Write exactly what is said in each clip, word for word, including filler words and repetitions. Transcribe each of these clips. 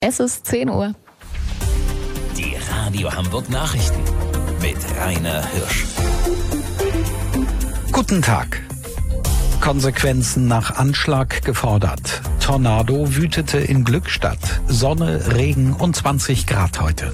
Es ist zehn Uhr. Die Radio Hamburg Nachrichten mit Rainer Hirsch. Guten Tag. Konsequenzen nach Anschlag gefordert. Tornado wütete in Glückstadt. Sonne, Regen und zwanzig Grad heute.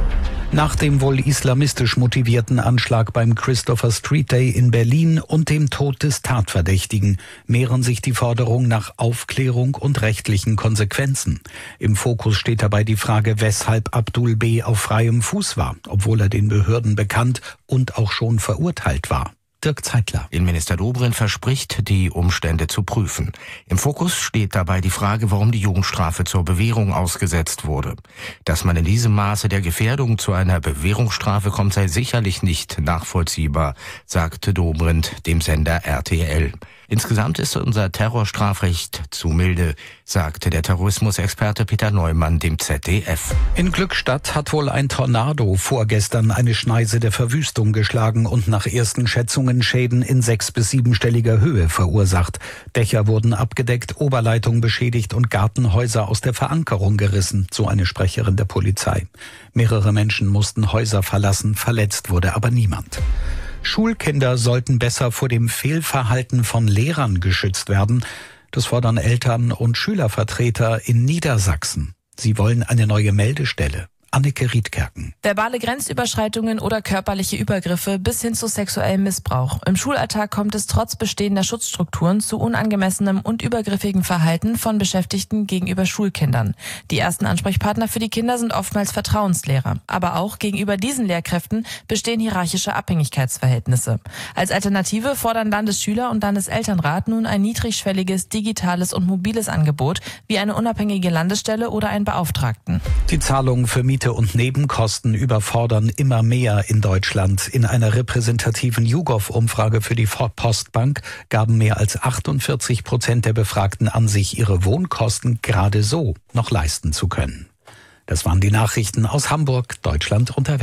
Nach dem wohl islamistisch motivierten Anschlag beim Christopher Street Day in Berlin und dem Tod des Tatverdächtigen mehren sich die Forderungen nach Aufklärung und rechtlichen Konsequenzen. Im Fokus steht dabei die Frage, weshalb Abdul B. auf freiem Fuß war, obwohl er den Behörden bekannt und auch schon verurteilt war. Dirk Zeitler. Innenminister Dobrindt verspricht, die Umstände zu prüfen. Im Fokus steht dabei die Frage, warum die Jugendstrafe zur Bewährung ausgesetzt wurde. Dass man in diesem Maße der Gefährdung zu einer Bewährungsstrafe kommt, sei sicherlich nicht nachvollziehbar, sagte Dobrindt dem Sender R T L. Insgesamt ist unser Terrorstrafrecht zu milde, sagte der Terrorismusexperte Peter Neumann dem Z D F. In Glückstadt hat wohl ein Tornado vorgestern eine Schneise der Verwüstung geschlagen und nach ersten Schätzungen Schäden in sechs- bis siebenstelliger Höhe verursacht. Dächer wurden abgedeckt, Oberleitungen beschädigt und Gartenhäuser aus der Verankerung gerissen, so eine Sprecherin der Polizei. Mehrere Menschen mussten Häuser verlassen, verletzt wurde aber niemand. Schulkinder sollten besser vor dem Fehlverhalten von Lehrern geschützt werden. Das fordern Eltern- und Schülervertreter in Niedersachsen. Sie wollen eine neue Meldestelle. Anneke Riedkerken. Verbale Grenzüberschreitungen oder körperliche Übergriffe bis hin zu sexuellem Missbrauch. Im Schulalltag kommt es trotz bestehender Schutzstrukturen zu unangemessenem und übergriffigem Verhalten von Beschäftigten gegenüber Schulkindern. Die ersten Ansprechpartner für die Kinder sind oftmals Vertrauenslehrer. Aber auch gegenüber diesen Lehrkräften bestehen hierarchische Abhängigkeitsverhältnisse. Als Alternative fordern Landesschüler- und Landeselternrat nun ein niedrigschwelliges, digitales und mobiles Angebot wie eine unabhängige Landesstelle oder einen Beauftragten. Die Zahlungen für Miete und Nebenkosten überfordern immer mehr in Deutschland. In einer repräsentativen YouGov-Umfrage für die Postbank gaben mehr als achtundvierzig Prozent der Befragten an, sich ihre Wohnkosten gerade so noch leisten zu können. Das waren die Nachrichten aus Hamburg, Deutschland und der Welt.